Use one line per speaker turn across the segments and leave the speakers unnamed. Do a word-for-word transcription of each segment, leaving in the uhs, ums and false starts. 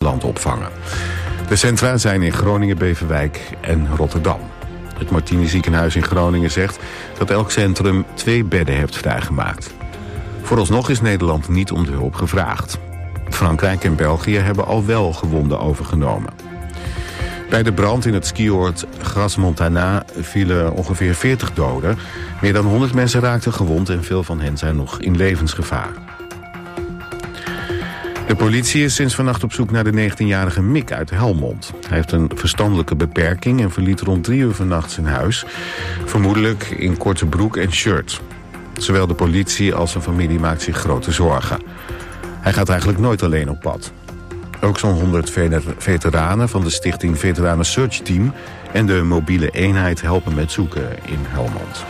Nederland opvangen. De centra zijn in Groningen, Beverwijk en Rotterdam. Het Martini ziekenhuis in Groningen zegt dat elk centrum twee bedden heeft vrijgemaakt. Vooralsnog is Nederland niet om de hulp gevraagd. Frankrijk en België hebben al wel gewonden overgenomen. Bij de brand in het skioord Gras Montana vielen ongeveer veertig doden. Meer dan honderd mensen raakten gewond en veel van hen zijn nog in levensgevaar. De politie is sinds vannacht op zoek naar de negentienjarige Mick uit Helmond. Hij heeft een verstandelijke beperking en verliet rond drie uur vannacht zijn huis. Vermoedelijk in korte broek en shirt. Zowel de politie als zijn familie maakt zich grote zorgen. Hij gaat eigenlijk nooit alleen op pad. Ook zo'n honderd veteranen van de stichting Veteranen Search Team en de mobiele eenheid helpen met zoeken in Helmond.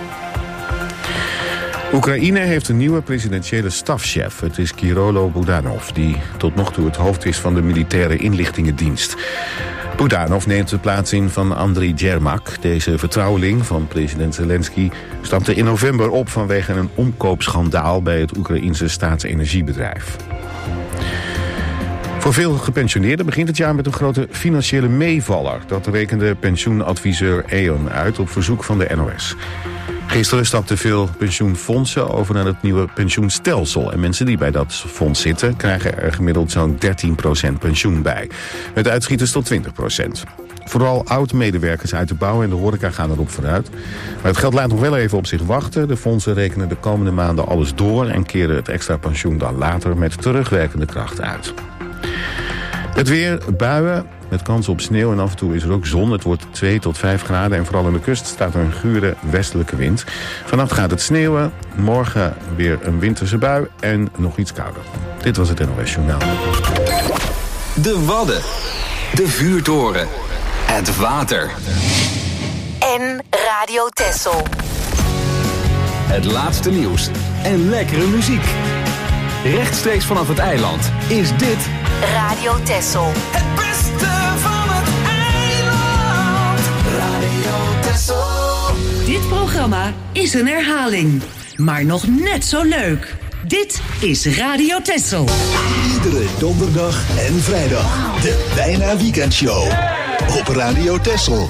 Oekraïne heeft een nieuwe presidentiële stafchef. Het is Kirolo Budanov, die tot nog toe het hoofd is van de militaire inlichtingendienst. Budanov neemt de plaats in van Andriy Yermak. Deze vertrouweling van president Zelensky stapte in november op vanwege een omkoopschandaal bij het Oekraïense staatsenergiebedrijf. Voor veel gepensioneerden begint het jaar met een grote financiële meevaller. Dat rekende pensioenadviseur E O N uit op verzoek van de N O S. Gisteren stapten veel pensioenfondsen over naar het nieuwe pensioenstelsel. En mensen die bij dat fonds zitten krijgen er gemiddeld zo'n dertien procent pensioen bij. Met uitschieters tot twintig procent. Vooral oud-medewerkers uit de bouw en de horeca gaan erop vooruit. Maar het geld laat nog wel even op zich wachten. De fondsen rekenen de komende maanden alles door en keren het extra pensioen dan later met terugwerkende kracht uit. Het weer, buien, met kans op sneeuw en af en toe is er ook zon. Het wordt twee tot vijf graden en vooral aan de kust staat er een gure westelijke wind. Vannacht gaat het sneeuwen, morgen weer een winterse bui en nog iets kouder. Dit was het N O S Journaal.
De Wadden, de vuurtoren, het water.
En Radio Texel.
Het laatste nieuws en lekkere muziek. Rechtstreeks vanaf het eiland is dit
Radio Texel.
Het beste van het eiland. Radio Texel.
Dit programma is een herhaling, maar nog net zo leuk. Dit is Radio Texel.
Iedere donderdag en vrijdag. De Bijna Weekendshow. Op Radio Texel.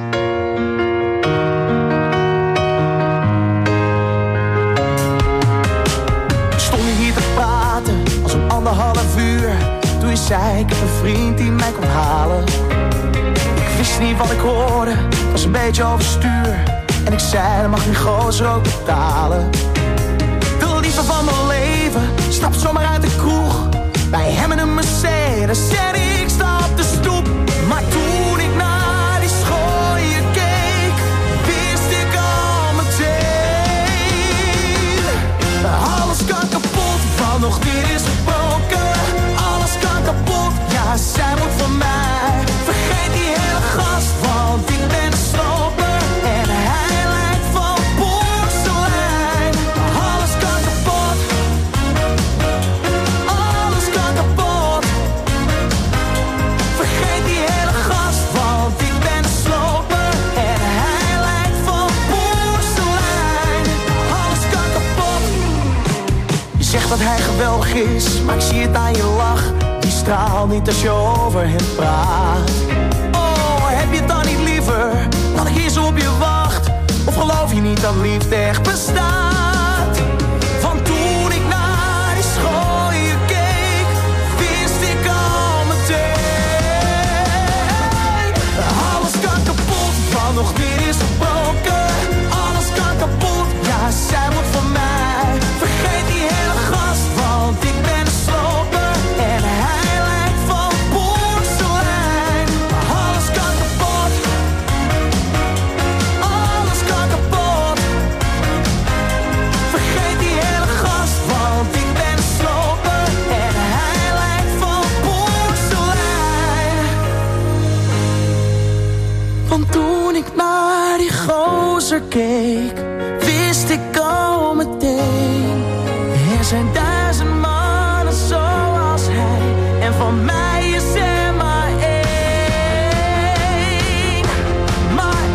Anderhalf uur, toen je zei ik heb een vriend die mij komt halen. Ik wist niet wat ik hoorde, was een beetje overstuur. En ik zei dat mag die gozer ook betalen. De liefde van mijn leven, stapt zomaar uit de kroeg. Bij hem in een Mercedes en ik sta op de stoep. Maar toen ik naar die schooien keek, wist ik al meteen. Alles kan kapot, van nog dit is gebroken. Alles kan kapot, ja zij moet van mij. Vergeet die hele gast, want ik ben een sloper. En hij lijkt van porselein. Alles kan kapot. Alles kan kapot. Vergeet die hele gast, want ik ben een sloper. En hij lijkt van porselein. Alles kan kapot. Je zegt dat hij geweldig is, maar ik zie het aan je lach. Die straalt niet als je over hem praat. Oh, heb je het dan niet liever dat ik hier zo op je wacht? Of geloof je niet dat liefde echt bestaat? Want toen ik naar die schooien keek, wist ik al meteen. Alles kan kapot, van nog dit is gebroken. Alles kan kapot, ja zij moet van mij. Vergeet die hele gast, want ik ben een sloper. En hij lijkt van porselein. Alles kan kapot. Alles kan kapot. Vergeet die hele gast, want ik ben een sloper. En hij lijkt van porselein. Want toen ik naar die gozer keek, wist ik al meteen. Er zijn duizend mannen zoals hij. En van mij is er maar één. Maar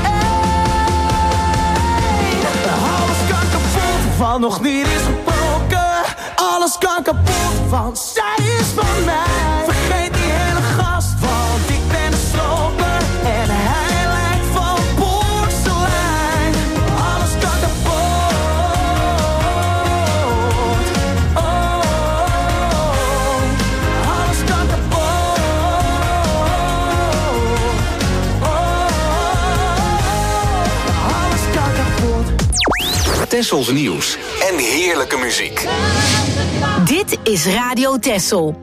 één. Alles kan kapot, van nog niet is gebroken. Alles kan kapot, want zij is van mij. Vergeet die hele
Tessels nieuws en heerlijke muziek.
Dit is Radio Tessel.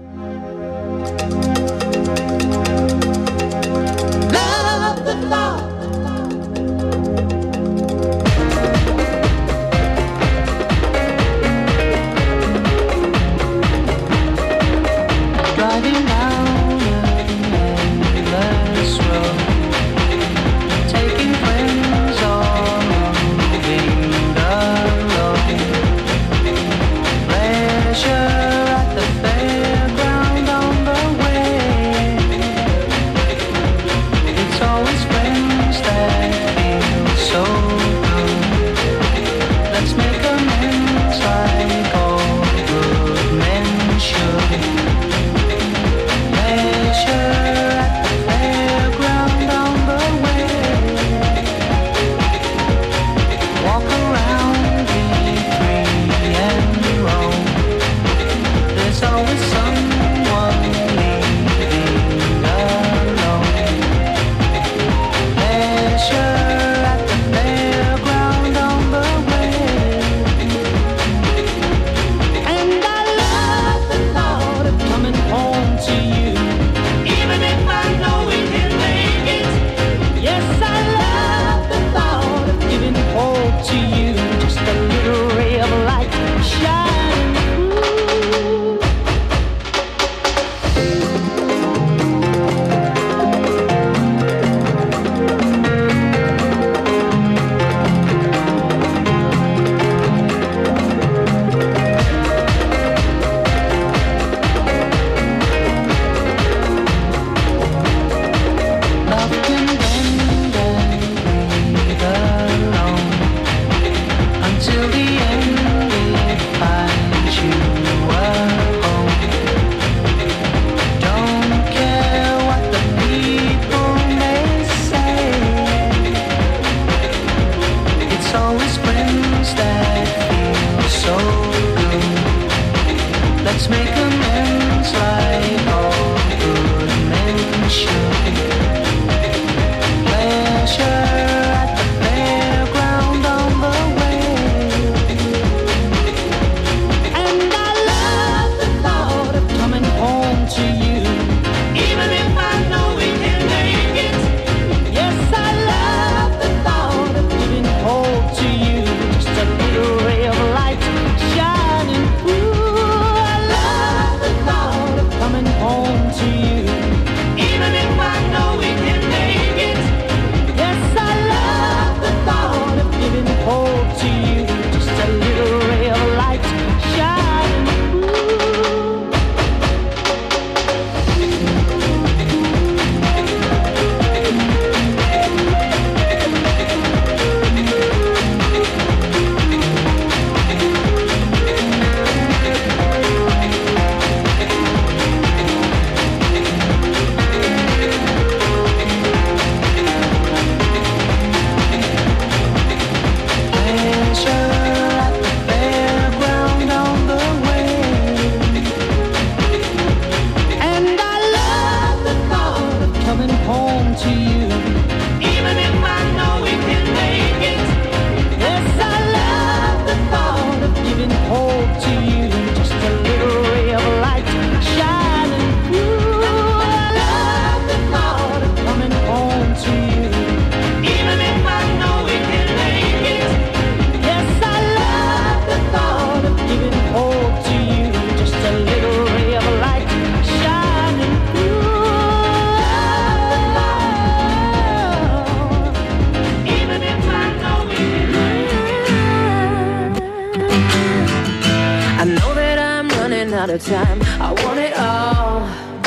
Time. I want it all,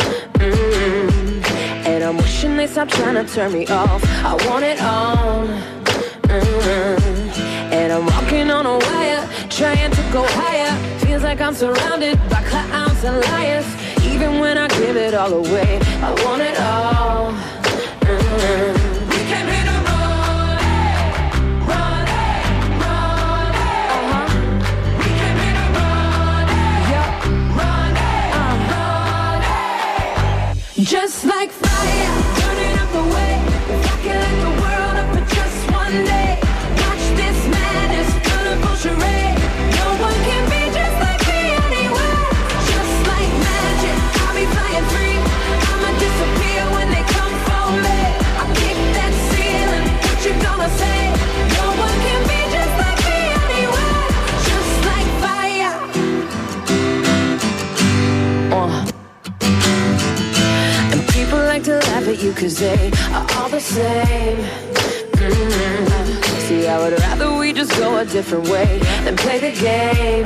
mm-hmm. And I'm wishing they stop trying to turn me off. I want it all, mm-hmm. And I'm walking on a wire, trying to go higher. Feels like I'm surrounded by clowns and liars. Even when I give it all away, I want it all, mm-hmm. Just like fire, burning up the way. If I can light the world up for just one day, watch this madness, gonna push that you could say are all the same. Mm-hmm. See, I would rather we just go a different way than play the game.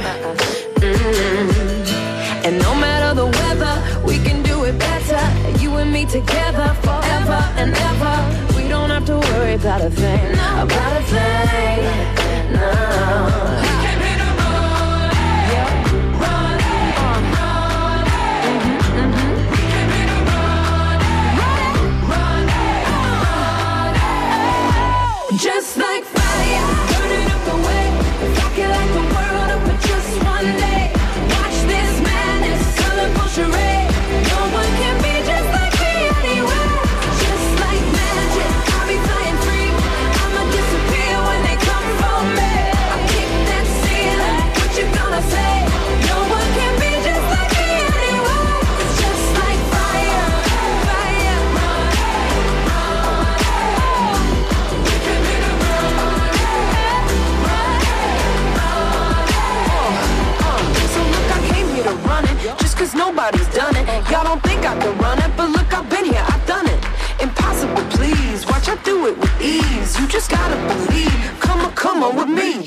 Mm-hmm. And no matter the weather, we can do it better. You and me together forever and ever. We don't have to worry about a thing, about a thing, no. Just like fire, burning up the way. If I could light the world up for just one day, watch this madness, colorful charade. No one can be just like me anywhere. Just like magic, I'll be flying free. I'ma disappear when they come for me. I kick that ceiling, what you gonna say? No one can be just like me anywhere. Just like fire, fire. Just cause nobody's done it. Y'all don't think I can run it, but look, I've been here, I've done it. Impossible, please, watch I do it with ease. You just gotta believe, come on, come on with me.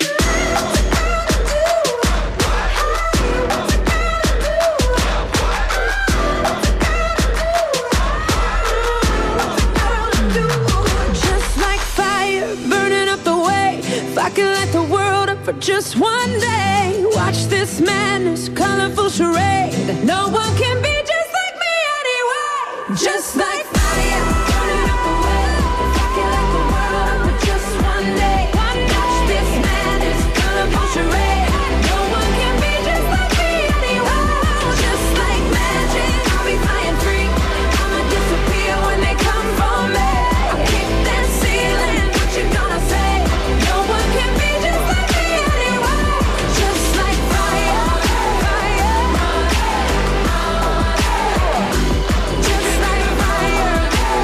Just like fire, burning up the way. If I could light the world up for just one day, watch this madness, colorful charade. No one can be just like me anyway. Just like fire, burning up the way. If I could light the world up for just one day, watch this madness, colorful charade. No one can be just like me anyway. Just like magic, I'll be flying free. I'ma disappear when they come for me. I kick that ceiling, what you gonna say? No one can be just like me anyway. Just like fire, fire. Just like fire.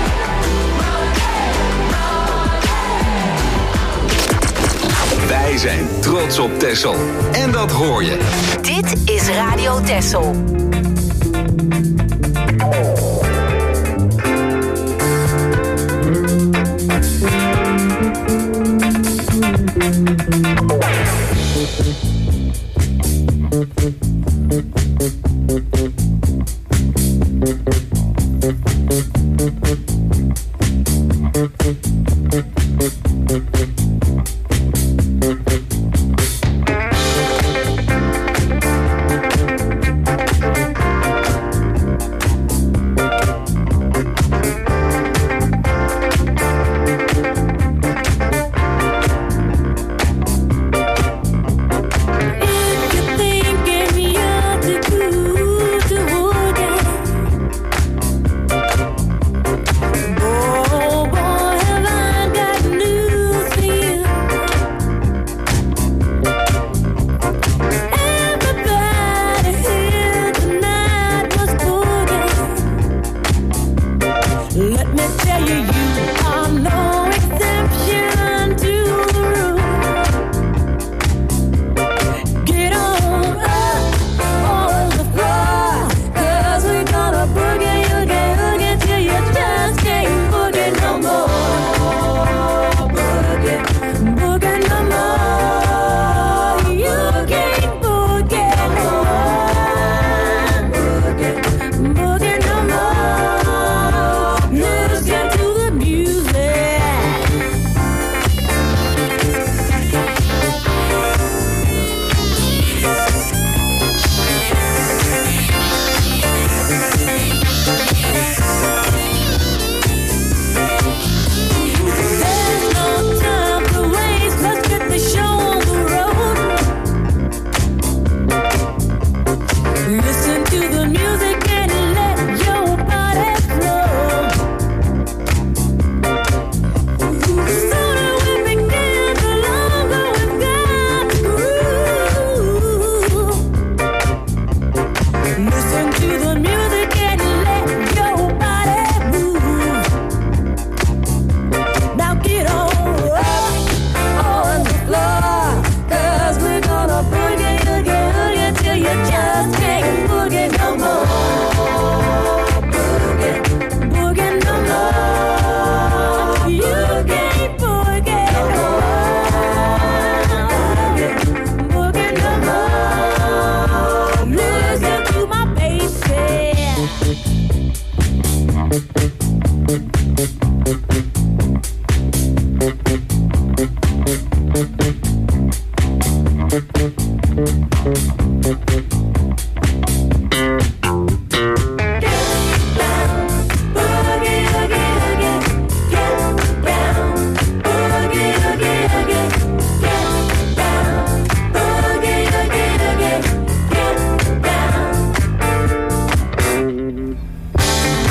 Wij zijn trots op Texel. En dat hoor je.
Dit is Radio Texel.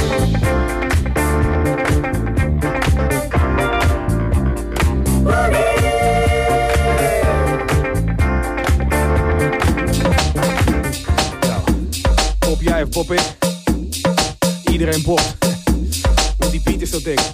Pop jij of pop ik? Iedereen popt. Want die beat is zo dik.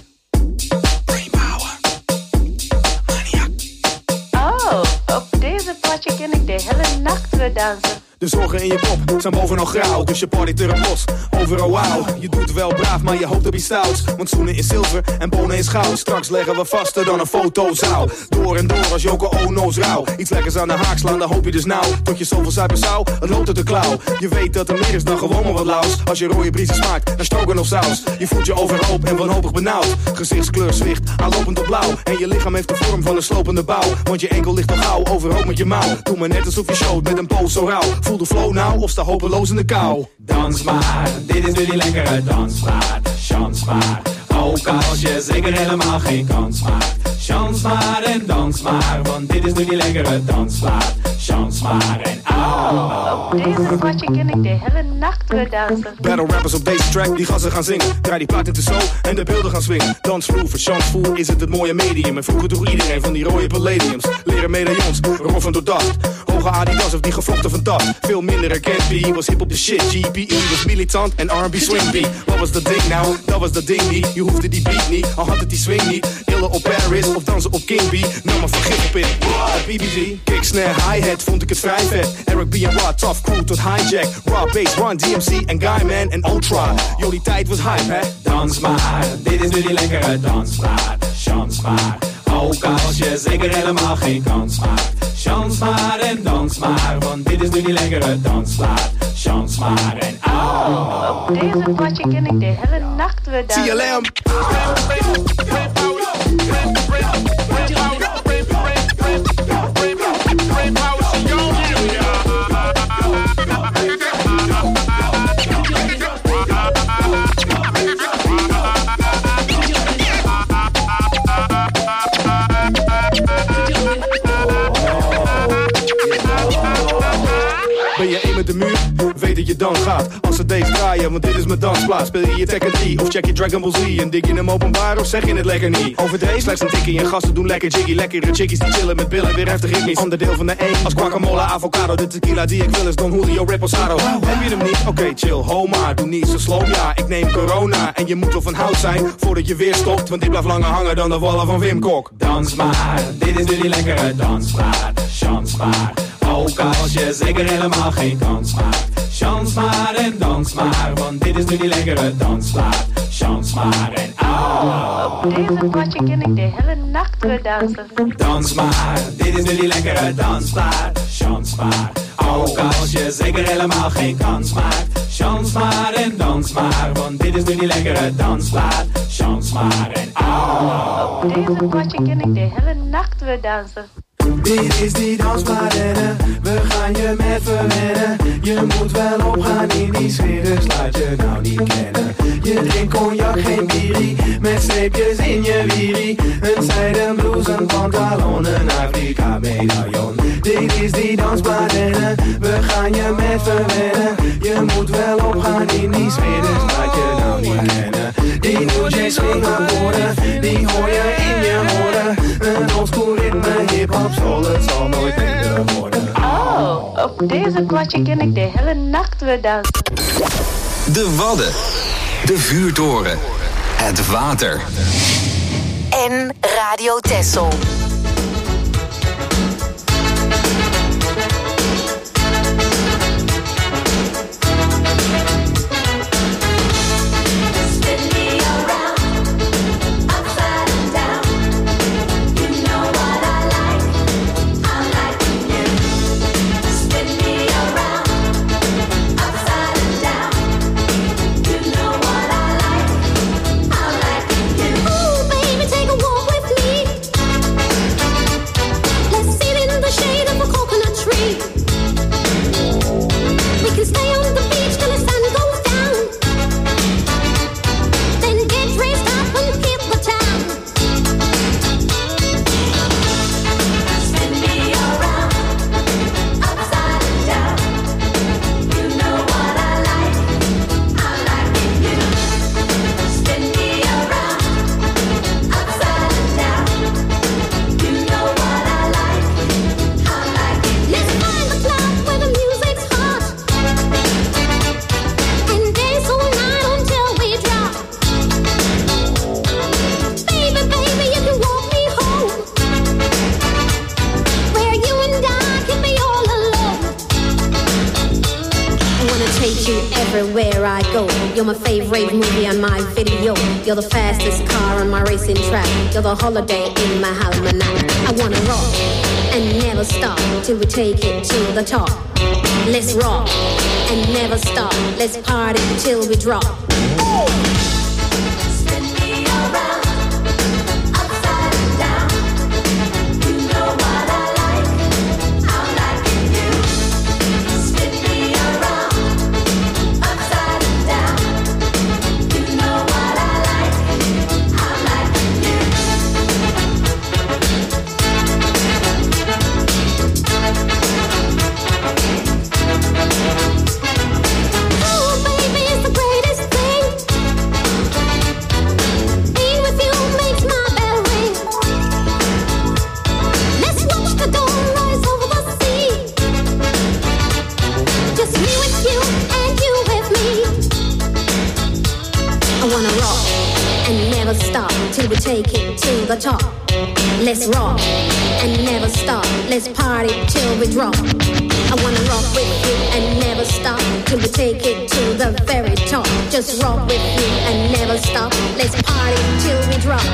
Oh, op deze plaatje ken ik de hele nacht weer dansen.
De zorgen in je kop zijn bovenal grauw, dus je partyt er op los. Overal wauw, je doet wel braaf, maar je hoopt op iets stouts. Want schoenen is zilver en bonen is goud. Straks leggen we vaster dan een fotozaal. Door en door als Yoko Ono's rauw. Iets lekkers aan de haak slaan, dan hoop je dus nou. Tot je zoveel zuipen zou, het loopt uit de klauw. Je weet dat er meer is dan gewoon maar wat laus. Als je rode briezen smaakt naar stroganoff saus. Je voelt je overhoop en wanhopig benauwd. Gezichtskleur zwicht, aanlopend op blauw. En je lichaam heeft de vorm van een slopende bouw. Want je enkel ligt al gauw, overhoop met je mouw. Doe maar net alsof je showt met een pose zo rauw. Voel de flow nou of sta hopeloos in de kou.
Dans maar, dit is nu die lekkere dansmaat. Chance maar, ook als je zeker helemaal geen kans maakt. Chance maar en dans maar, want dit is nu die lekkere dansmaat. Chance maar en au.
Op deze plaatje ken ik de hele nacht weer dansen.
Battle rappers op deze track, die gassen gaan zingen. Draai die plaat in de show en de beelden gaan swingen. Dansvloer, voor chancevoer is het het mooie medium. En vroeger droeg iedereen van die rode palladiums. Leren medaillons, roffen door dacht. Hoge Adidas of die gevlochten van tas. Veel minder herkend, B was hip op de shit. G P E was militant en R and B swing beat. Wat was dat ding nou? Dat was dat ding niet. Je hoefde die beat niet, al had het die swing niet. Illen op Paris of dansen op King B. Nam maar vergif op in. B B G, kick, snare, hi-hat, vond ik het vrij vet. Eric B en Rod, tough crew tot hijack. Raw bass, Run, D M C en Guyman en Ultra. Yo, die tijd was hype, hè?
Dans maar, dit is nu die lekkere dansmaat. Chance maar, ook als je zeker helemaal geen kans maakt. Chance maar en dans maar, want dit is nu die lekkere dansmaat. Chance maar en au.
Op deze plaatje ken ik de hele nacht weer dansen.
C L M. Ben je één met de muur? Weet dat je dan gaat. Als ze deze draaien, want dit is mijn dansplaats. Speel je je Tekken drie of check je Dragon Ball Z. En dik je hem openbaar of zeg je het lekker niet? Overdreven, slechts een tikkie en gasten doen lekker jiggy. Lekkere chickies die chillen met billen, weer heftig ritmisch. Ander deel van de één, als guacamole, avocado. De tequila die ik wil is Don Julio Reposado. Heb je hem niet? Oké, okay, chill, ho maar. Doe niet zo slow, ja, ik neem corona. En je moet wel van hout zijn, voordat je weer stopt. Want dit blijft langer hangen dan de wallen van Wim Kok.
Dans maar, dit is nu die lekkere dansmaat. Chance maar, ook als je zeker helemaal geen kans maakt. Chance maar en dans maar, want dit is nu die lekkere dansplaat. Chance maar en au.
Op deze plaatje ken ik de hele nacht weer dansen.
Dans maar, dit is nu die lekkere dansplaat. Chance maar, ook als je zeker helemaal geen kans maakt. Chance maar en dans maar, want dit is nu die lekkere dansplaat. Chance maar en au.
Op deze plaatje ken ik de hele nacht weer dansen.
Dit is die dansplaat en we gaan je met verwennen. Je moet wel opgaan in die sfeer, dus laat je nou niet kennen. Je drinkt cognac, geen bierie, met streepjes in je wierie. Een zijden blouse, een pantalon, een Afrika medaillon. Dit is die dansplaat en we gaan je met verwennen. Je moet wel opgaan in die sfeer, dus laat je nou niet kennen. Die New J swing akkoorden, die hoor je in je oren. Een oldschool ritme, hip-hop, soul, het zal nooit minder worden.
Oh, op deze plaatje ken ik de hele nacht weer dansen.
De Wadden, de vuurtoren, het water.
En Radio Texel.
Ooh, baby, take a walk with me. You're my favorite movie on my video. You're the fastest car on my racing track. You're the holiday in my almanac. I wanna rock and never stop till we take it to the top. Let's rock and never stop. Let's party till we drop.
Spin me around, upside and down. You know what I like, I'm liking you. Spin me around, upside and down. You know what I like, I'm liking you. Oh, baby, it's the greatest thing. Being with you makes my bell ring. Let's watch the dawn rise over the sea. Just me with you and you with me. I wanna rock and never stop till we take it to the top. Let's rock and never stop. Let's party till we drop. I wanna rock with you and never stop till we take it to the very top. Just rock with you and never stop. Let's party till we drop.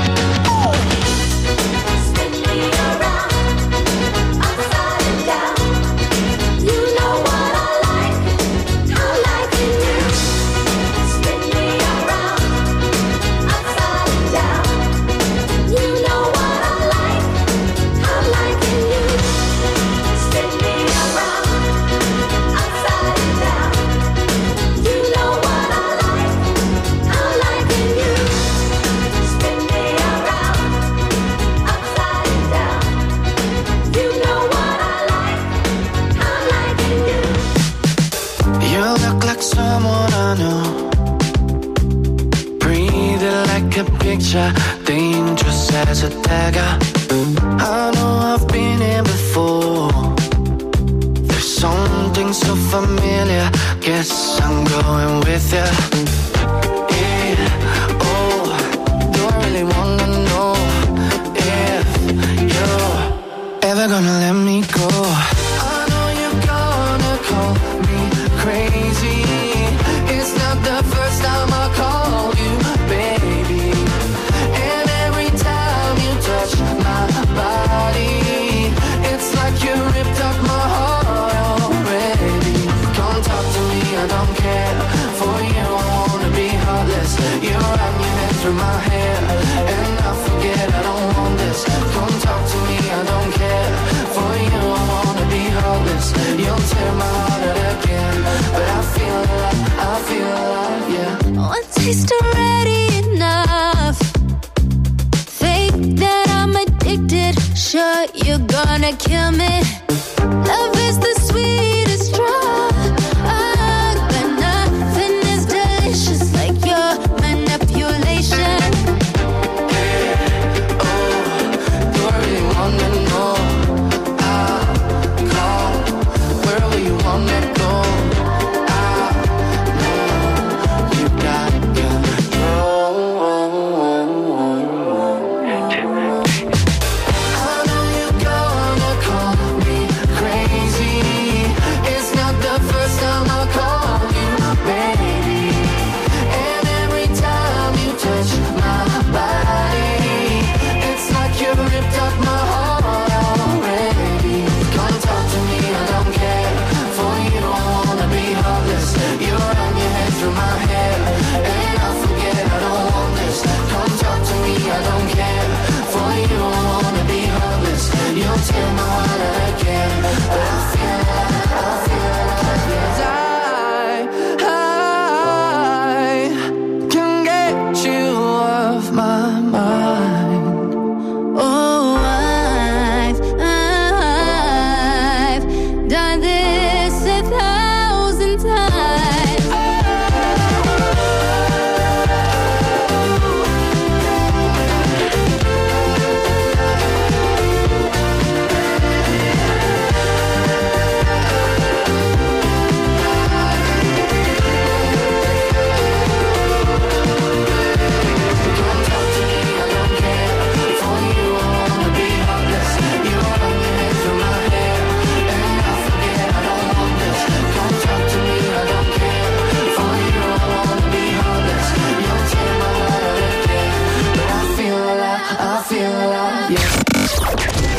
Spin me around, upside and down. You know what I like, I'm liking you. Spin me around, upside and down. You know what I like, I'm liking you. Spin me around, upside and down. You know what I like, I'm liking you. Spin me around, upside and down. You know what I like, I'm liking you.
You look like someone I know. Breathing like a picture, dangerous as a dagger. I know I've been here before. There's something so familiar. Guess I'm going with ya. Yeah, oh, do I really wanna know if you're ever gonna let me go? I know you're gonna call me crazy. It's not the first time I called you, baby. And every time you touch my body, it's like you ripped up my heart already. Come talk to me, I don't care. For you, I wanna be heartless. You wrap your head through my hair, and I forget I don't want this. Come talk to me, I don't care. For you, I wanna be heartless. You'll tear my heart out again, but I feel alive, I feel alive, yeah.
One taste already enough. Think that I'm addicted. Sure, you're gonna kill me. Love is the sweetest drug, but nothing is delicious like your manipulation.
Do I really wanna know? I'll call. Where will you wanna go? I know you got control. I know you're gonna call me crazy.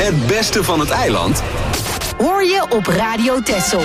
Het beste van het eiland
hoor je op Radio Texel.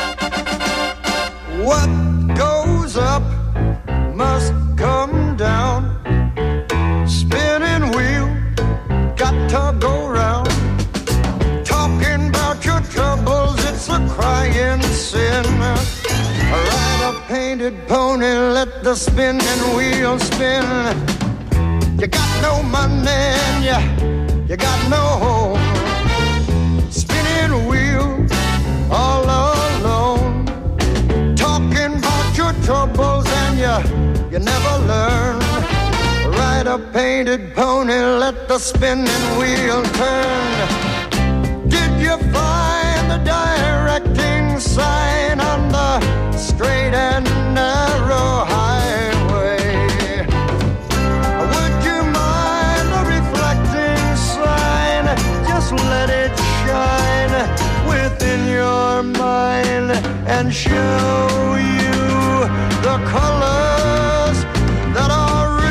What goes up must come down. Spinning wheel, got to go round. Talking about your troubles, it's a crying sin. Ride a painted pony, let the spinning wheel spin. You got no money and you, you got no home. Spinning wheel, all alone. Talking about your troubles and you, you never learn. Ride a painted pony, let the spinning wheel turn. Did you find the directing sign on the straight and narrow highway? Would you mind a reflecting sign? Just let it shine within your mind and show you the colors that are real.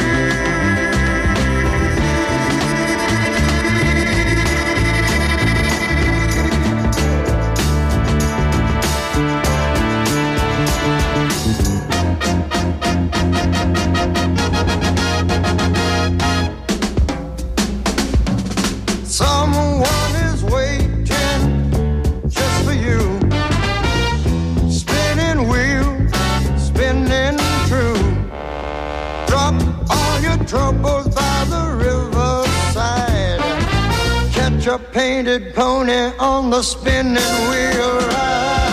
Someone is waiting just for you. Spinning wheel, spinning true. Drop all your troubles by the riverside. Catch a painted pony on the spinning wheel ride.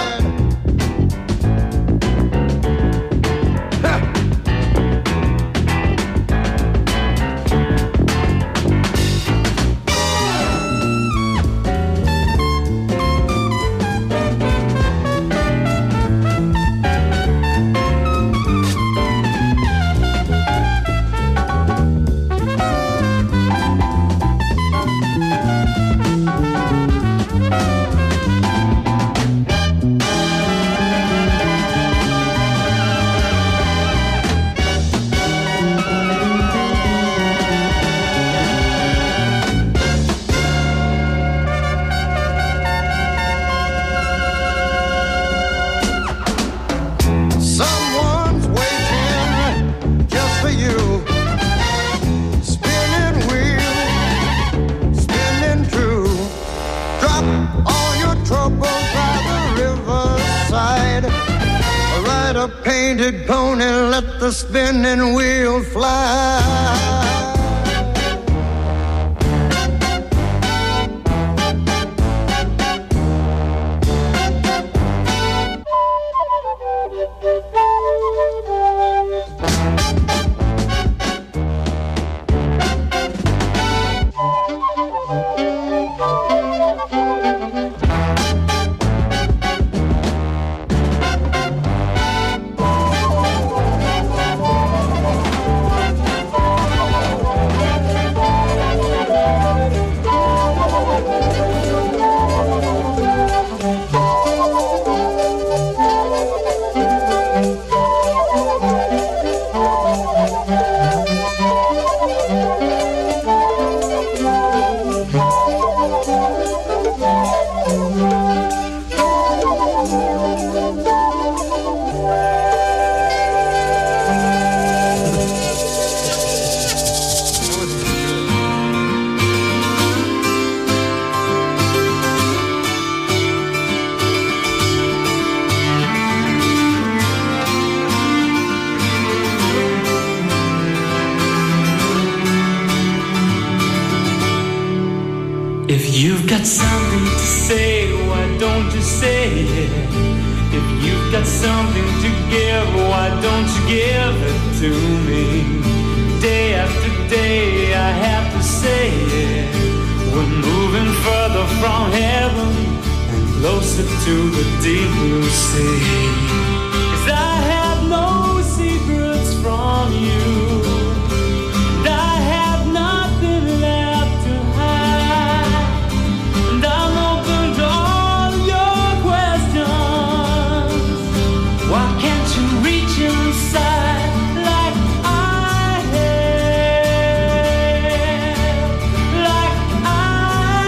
Painted pony, let the spinning wheel fly.
If you've got something to say, why don't you say it? If you've got something to give, why don't you give it to me? Day after day I have to say it. We're moving further from heaven and closer to the deep blue sea. 'Cause I have no secrets from you.
I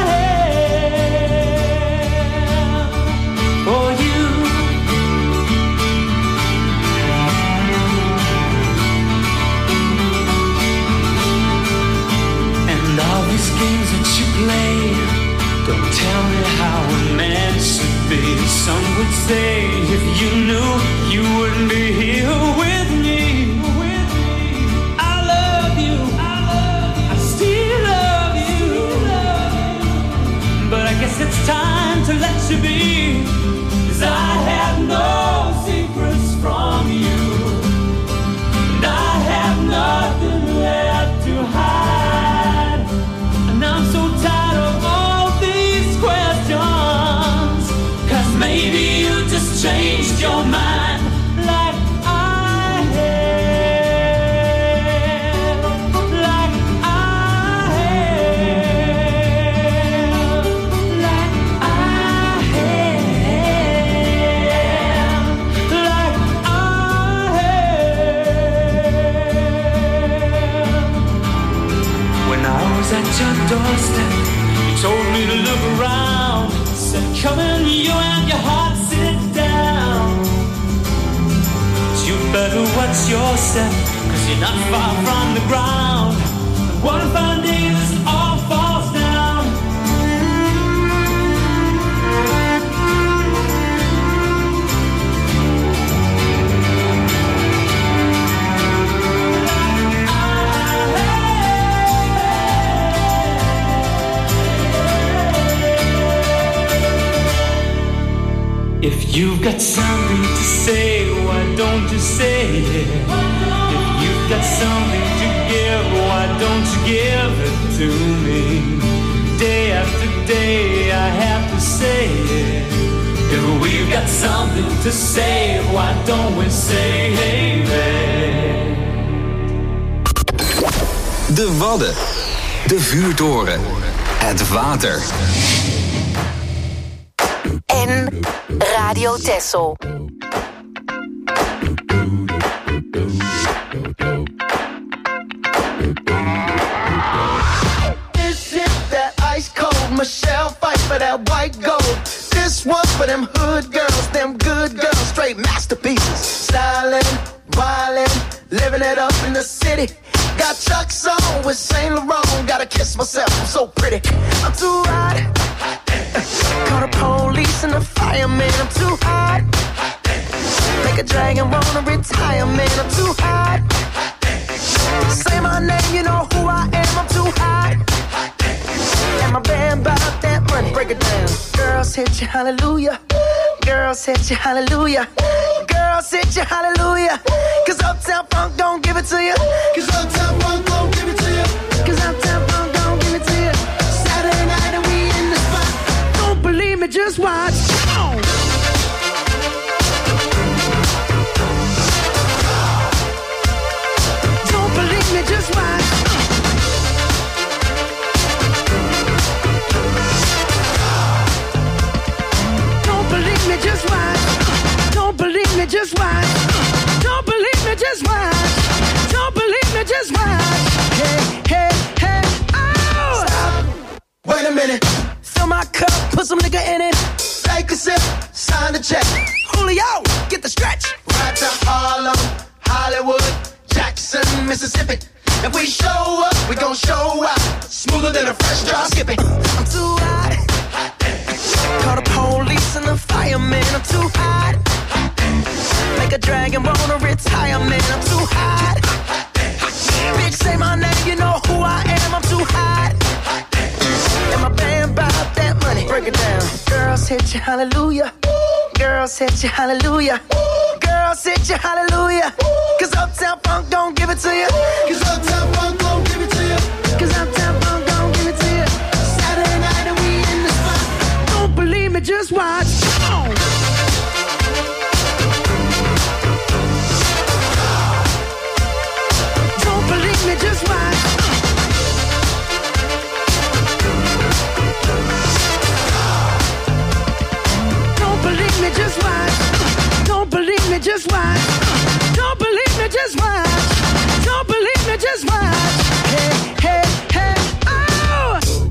that you play don't tell me how a man should be. Some would say if you knew, you wouldn't be here with me. I love you, I still love you, but I guess it's time to let you be, 'cause I have no secrets from you, and I have nothing left to hide, and I'm so tired of all these questions, 'cause maybe you just changed your mind like I have, like I have, like I have, like I have. When I was at your doorstep, you told me to look around. Said, come in, you and your heart, sit down. But you better watch yourself, 'cause you're not far from the ground. One fine day this all falls down. If you've got something to say, why don't you say it? If you've got something to give, why don't you give it to me? Day after day I have to say it. If we've got something to say, why don't we say it?
De Wadden, de vuurtoren, het water.
En Radio Texel.
This is that ice cold Michelle fight for that white gold. This one for them hood girls, them good girls, straight masterpieces. Styling, wildin', living it up in the city. Got Chuck's on with Saint Laurent. Gotta kiss myself, I'm so pretty. I'm too hot. Call the police and the fireman. I'm too hot. Make a dragon wanna retire, man. I'm too hot. Say my name, you know who I am. I'm too hot. And my band bought that money. Break it down. Girls hit you, hallelujah. Girls hit you, hallelujah. Girls hit you, hallelujah. 'Cause Uptown Funk don't give it to you. 'Cause Uptown Funk don't give it to you. 'Cause Uptown Funk don't give it to you. Saturday night and we in the spot. Don't believe me, just watch. Oh. Don't believe me, just watch. Don't believe me, just watch. Don't believe me, just watch. Don't believe me, just watch. Don't believe me, just watch. Hey, hey, hey, oh! Stop. Wait a minute. Fill my cup, put some nigga in it. Take a sip, sign the check. Julio, get the stretch. Right to Harlem, Hollywood, Jackson, Mississippi. If we show up, we gon' show out. Smoother than a fresh drop skipping. I'm too hot. Call the police and the fireman. I'm too hot. Make a dragon wanna retire, man. I'm too hot. Bitch, say my name, you know who I am. I'm too hot. And my band bought that money. Break it down. Girls hit you, hallelujah. Girls hit you, hallelujah. Girls hit you, hallelujah. 'Cause Uptown Funk don't give it to you. 'Cause Uptown Funk don't give it to you. 'Cause Uptown Funk don't give it to you. Saturday night and we in the spot. Don't believe me, just watch. Oh. Don't believe me, just watch. Don't believe me, just watch. Don't believe me, just watch. Don't believe me, just watch. Don't believe me, just watch. Hey, hey, hey, oh!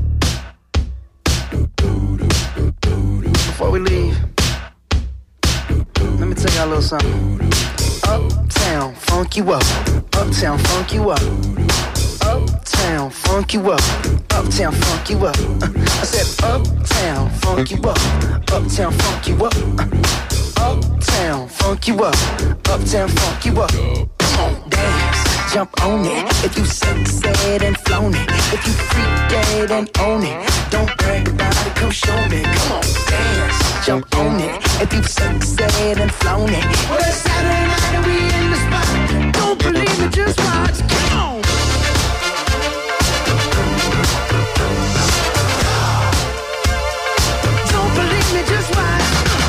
Before we leave, let me tell y'all a little something. Uptown, funk you up. Uptown, funk you up. Uptown, funk you up. Uptown funk you up. I said uptown funk you up. Uptown funk you up. Uptown funk you up. Uptown funk you up. Come on, dance, jump on it. If you succeed and flown it. If you freak dead and own it. Don't brag about it, come show me. Come on, dance, jump on it. If you succeed and flown it. Well, it's Saturday night and we in the spot. Don't believe me, just watch. Come on. Don't believe me, just watch.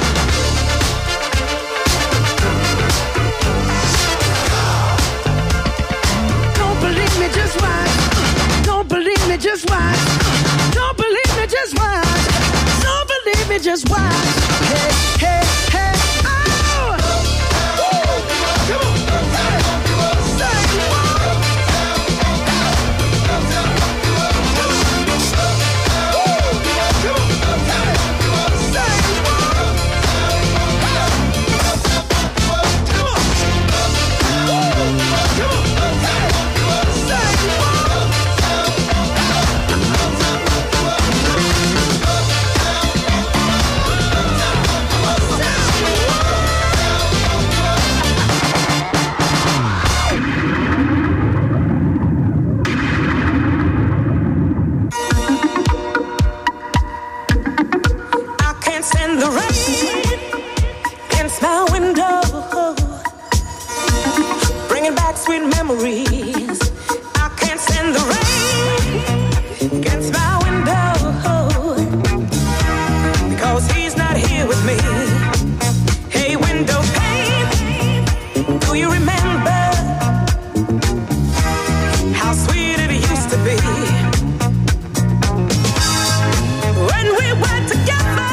Don't believe me, just watch. Don't believe me, just watch. Don't believe me, just watch. Don't believe me, just watch. Hey, hey, hey, oh! Come on, say, say, memories. I can't stand the rain against my window because he's not here with me. Hey, window pane, do you remember how sweet it used to be when we were together?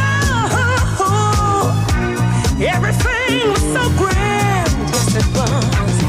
Everything was so grand, yes it was.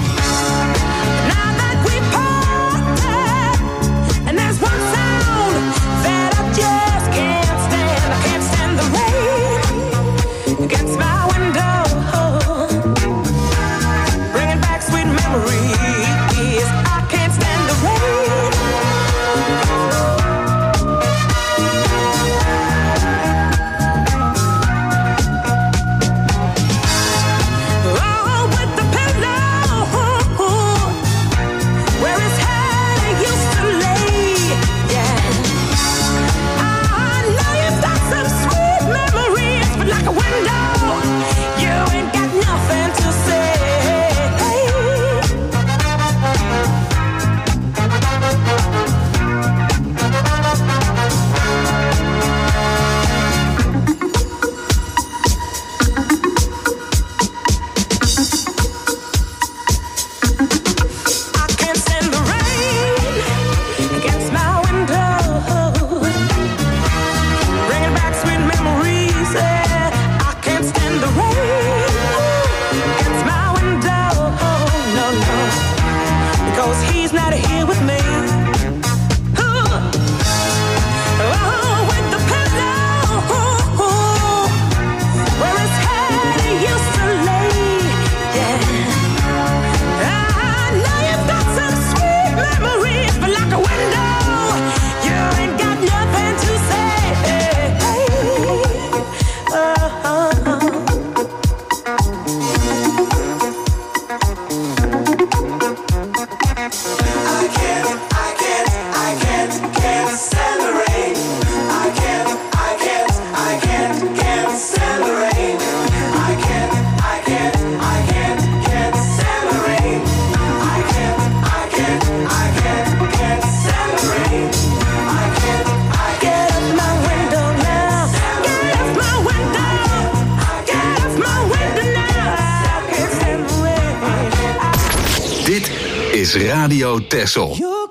Radio Texel.
You're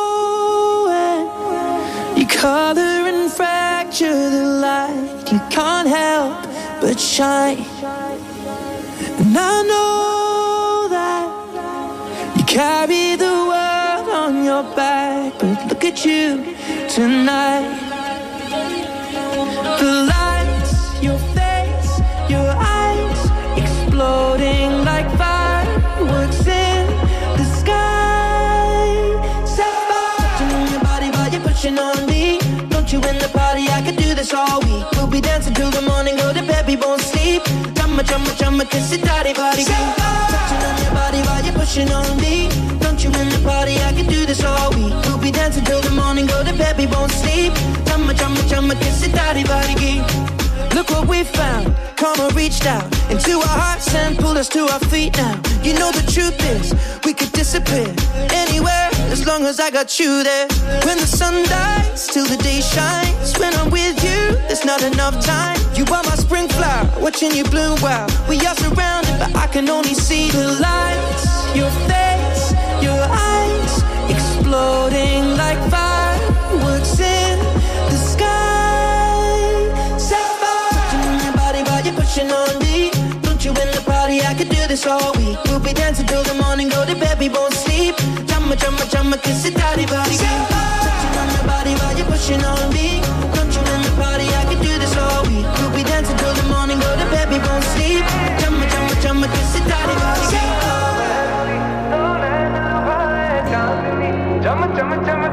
glowing, you color and fracture the light. You can't help but shine. And I know that you carry the world on your back, but look at you tonight. The lights, your face, your eyes, exploding like fireworks in the sky. pushing on me. Don't you in the party, I could do this all week. We'll be dancing till the morning, go to bed, we won't sleep. Chumma, chumma, chumma, kiss it, daddy, body. Touching on your body while you're pushing on me. Don't you in the party, I could do this all week. We'll be dancing till the morning, go to bed, we won't sleep. Chumma, chumma, chumma, kiss it, daddy, body. Look what we found. Karma reached out into our hearts and pulled us to our feet now. You know the truth is, we could disappear anywhere as long as I got you there. When the sun dies, till the day shines. When I'm with you, there's not enough time. You are my spring flower, watching you bloom wild. We are surrounded, but I can only see the lights. Your face, your eyes, exploding like fireworks in the sky. Pushing on me. Don't you in the party, I could do this all week. We'll be dancing till the morning, go to bed, we won't sleep. Chumma, chumma, chumma, kiss it, daddy, body. Touching on your body while you're pushing on me. Don't you in the party, I could do this all week. We'll be dancing till the morning, go to bed, we won't sleep. Chumma, chumma, chumma, kiss it, daddy, body. Chumma, chumma, chumma,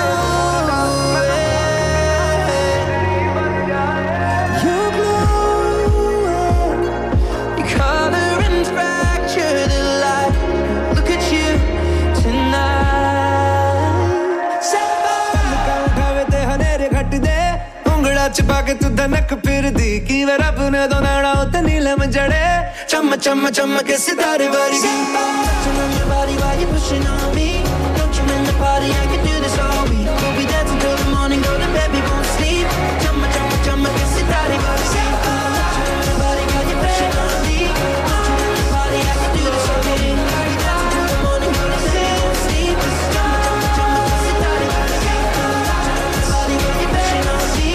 छुपा के तू धनक फिर दी की वे रब ने दो नाड़ा उते नीलम जड़े चम चम चम के सितारे वर्गी
touching on your body while you're pushing on me. Don't you in the party, I could do this all week. We'll be dancing till the morning, go to bed, we won't sleep. Chum chum chum के सितारे वर्गी touching on your body while you're pushing on me. Don't you in the party, I could do this all week. We'll be dancing till the morning, go to bed, we won't sleep. Chum chum chum के सितारे वर्गी touching on your body while you're pushing on me.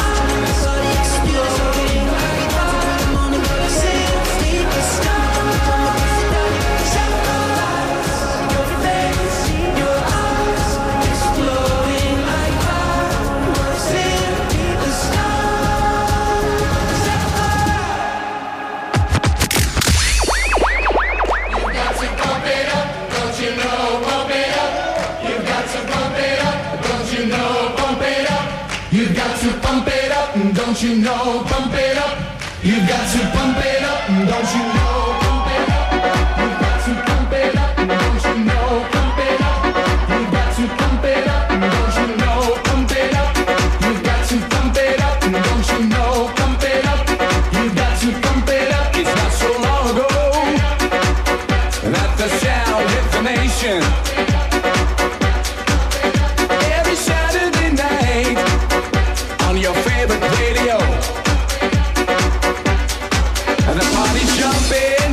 Don't you know, pump it up. You got to pump it up. Don't you know, pump it up. You got to pump it up. Don't you know, pump it up. You got to pump it up. Don't you know, pump it up. You got to pump it up. Don't you know, pump it up. You got to pump it up. It's not so long ago that the sound hit the nation. Every Saturday night on your favorite radio, and the party's jumping.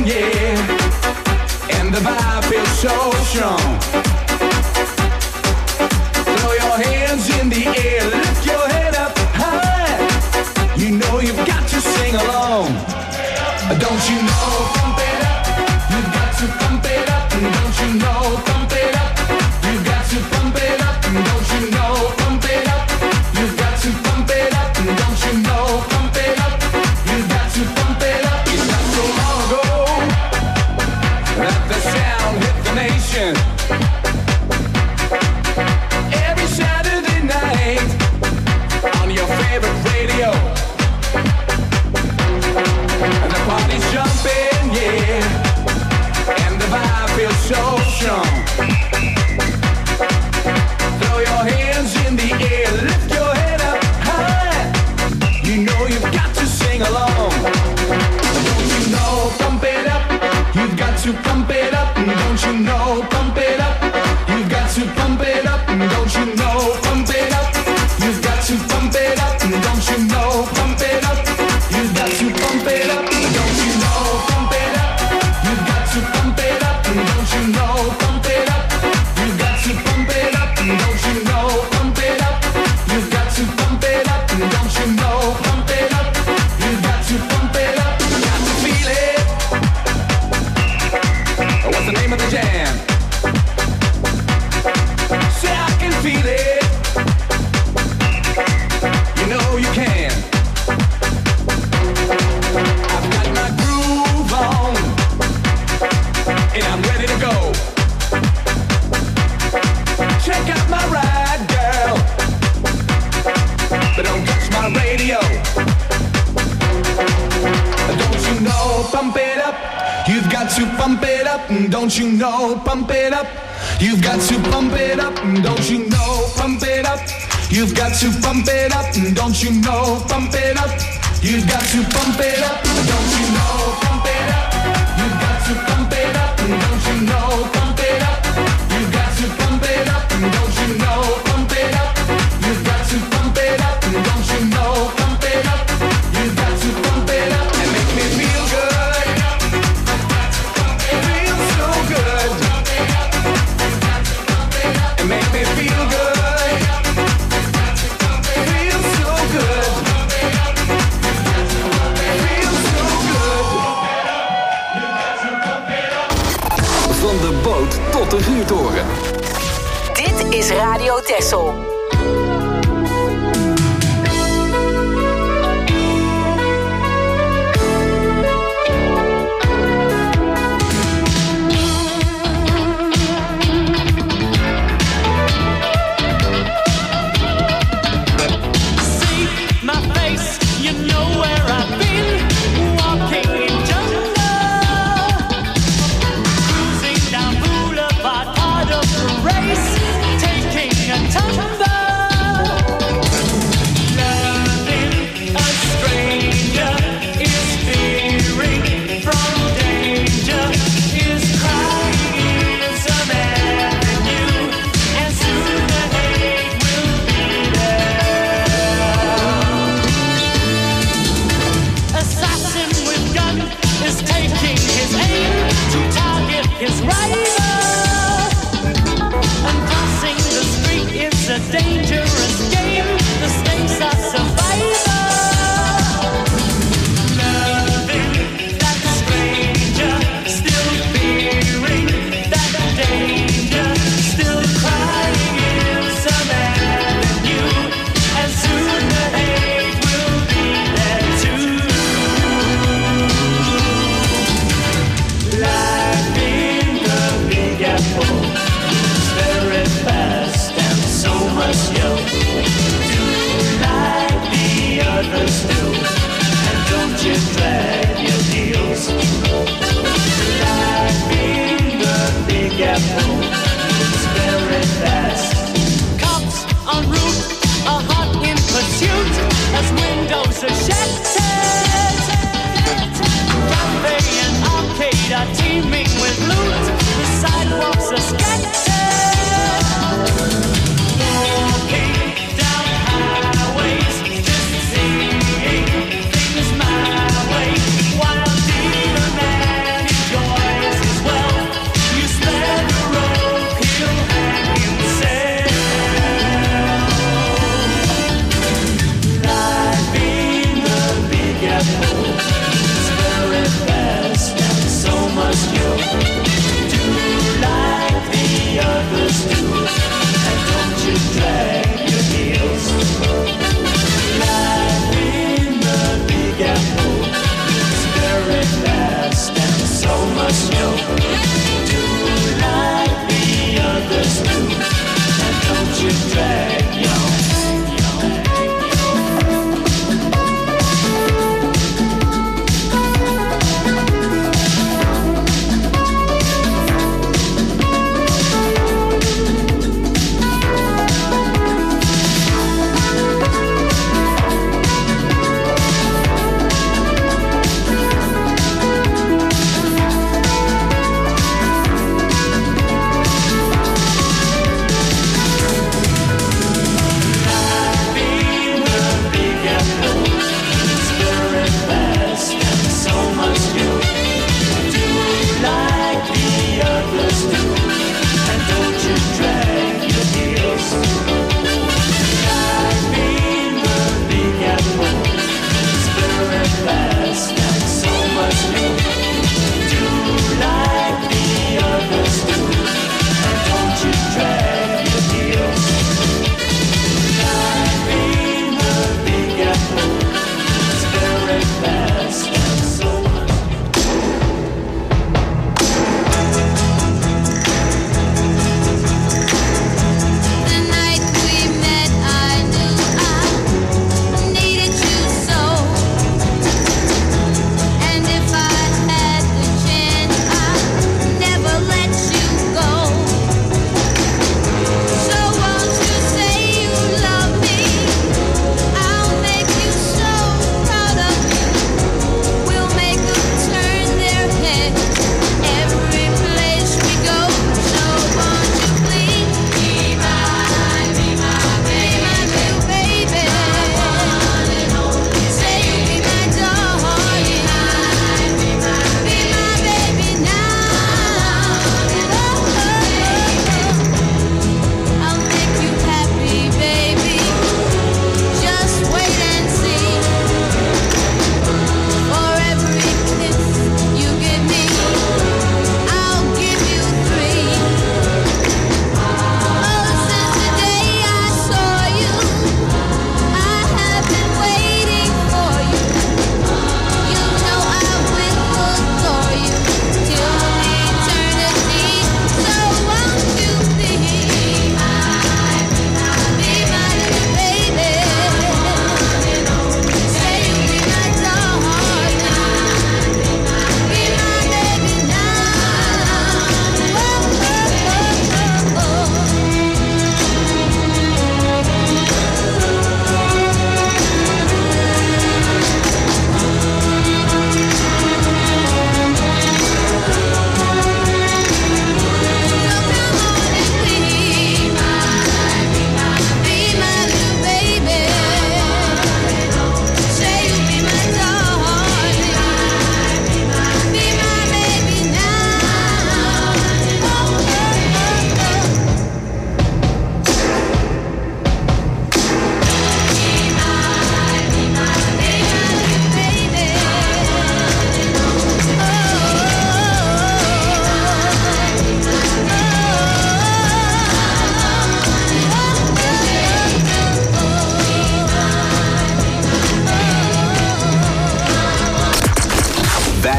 don't you know, pump it up. You've got to pump it up, don't you know, pump it up. You've got to pump it up, don't you know, pump it up. You've got to pump it up, don't you know, pump it up. You've got to pump it up, don't you know, pump it up. You've got to pump it up, don't you know, pump it up. You've got to pump it up, don't you know, pump it up. You've got to pump it up and make me feel good. It feels so good. And make me feel good. It feels so good. It feels so good.
Van de boot tot de vuurtoren.
Dit is Radio Texel.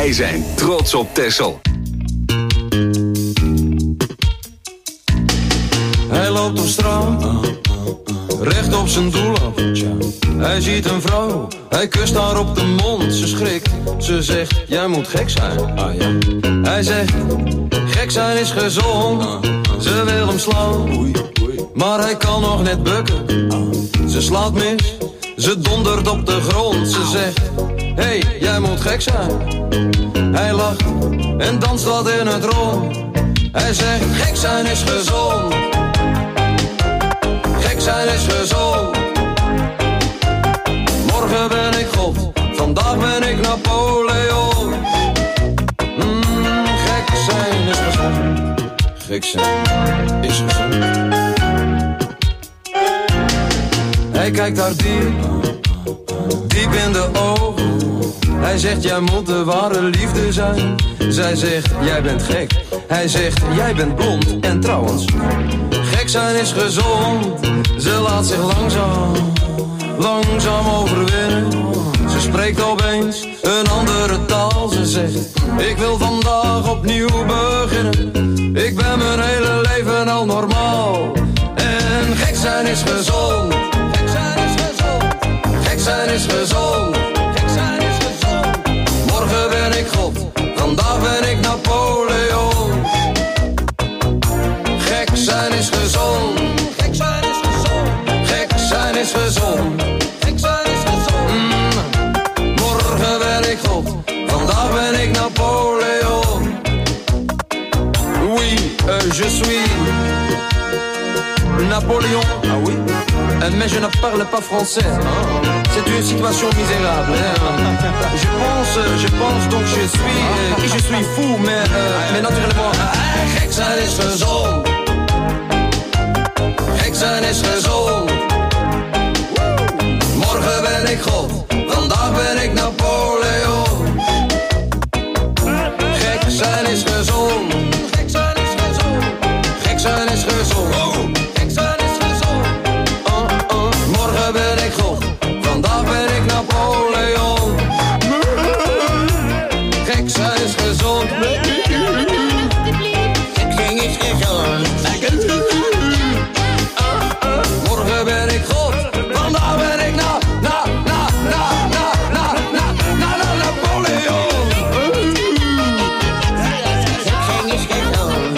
Wij zijn trots op Texel.
Hij loopt op straat, recht op zijn doel af. Hij ziet een vrouw, hij kust haar op de mond. Ze schrikt, ze zegt, jij moet gek zijn. Ah, ja. Hij zegt, gek zijn is gezond. Ze wil hem slaan, maar hij kan nog net bukken. Ze slaat mis, ze dondert op de grond. Ze zegt, hey, jij moet gek zijn. Hij lacht en danst wat in het rond. Hij zegt, gek zijn is gezond. Gek zijn is gezond. Morgen ben ik God, vandaag ben ik Napoleon. Mm, gek zijn is gezond. Gek zijn is gezond. Hij kijkt haar diep, diep in de ogen. Hij zegt, jij moet de ware liefde zijn. Zij zegt, jij bent gek. Hij zegt, jij bent blond. En trouwens, gek zijn is gezond. Ze laat zich langzaam, langzaam overwinnen. Ze spreekt opeens een andere taal. Ze zegt, ik wil vandaag opnieuw beginnen. Ik ben mijn hele leven al normaal. En gek zijn is gezond. Gek zijn is gezond. Gek zijn is gezond. Gek zijn is gezond. Morgen ben ik God, vandaag ben ik Napoleon. Gek zijn is gezond. Gek zijn is gezond. Gek zijn is gezond. Gek zijn is gezond. Mm. Morgen ben ik God, vandaag ben ik Napoleon. Oui, euh, je suis Napoléon. Ah oui. Mais je ne parle pas français. C'est une situation misérable. Je pense, je pense donc je suis, qui je suis fou, mais, euh, mais naturellement. Gek zijn is gezond. Gek zijn is gezond. Morgen ben ik God, vandaag ben ik Napoleon. Gek zijn is gezond. Gek zijn is gezond. Gek zijn is gezond. Gek zijn is gezond. Uh, uh. Morgen ben ik God, vandaag ben ik Napoleon. Gek zijn is gezond. Gek zijn is gezond. Morgen ben ik God, vandaag ben ik na, na, na, na, na, na, na, na, na, Napoleon. Gek zijn is gezond.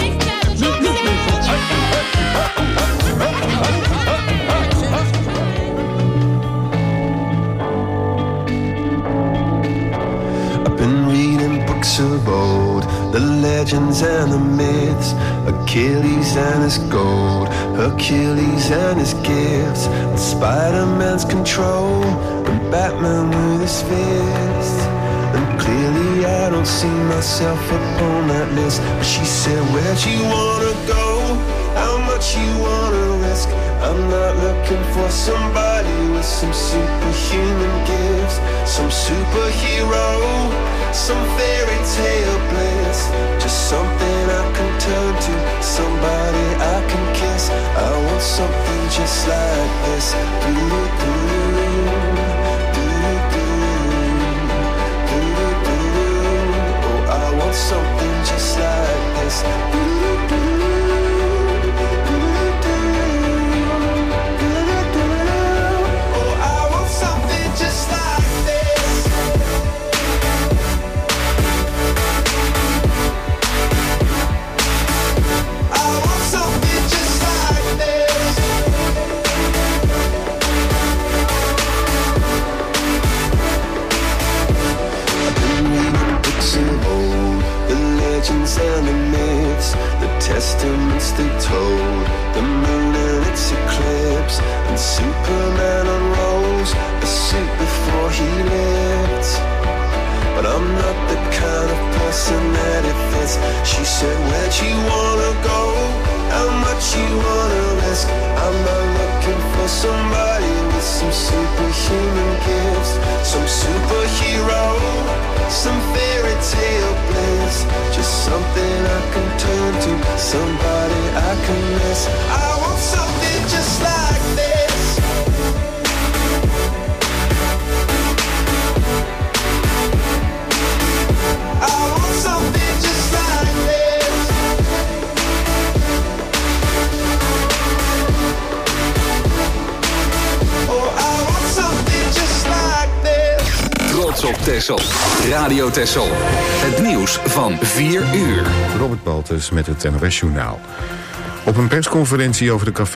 I've been reading books of old, the legends and the myths, Achilles and his gold, Hercules and his gifts, and Spider-Man's control, and Batman with his fists. And clearly I don't see myself upon that list. But she said, where'd you wanna go? How much you wanna risk? I'm not looking for somebody with some superhuman gifts, some superhero, some fairy tale bliss. Just something I can turn to, somebody I can kiss. I want something just like this. Do-do-do, do-do-do, do-do-do. Oh, I want something just like this. Do-do-do. And the myths, the testaments they told, the moon and its eclipse, and Superman unrolls the suit before he lived. But I'm not the kind of person that it fits. She said, where'd you wanna go? How much you wanna risk? I'm not looking for somebody with some superhuman gifts, some superhero, some fairy tale bliss. Just something I can turn to, somebody I can miss. I want something just like this. I
Texel. Radio Texel. Het nieuws van vier uur.
Robert Baltus met het N O S Journaal. Op een persconferentie over de café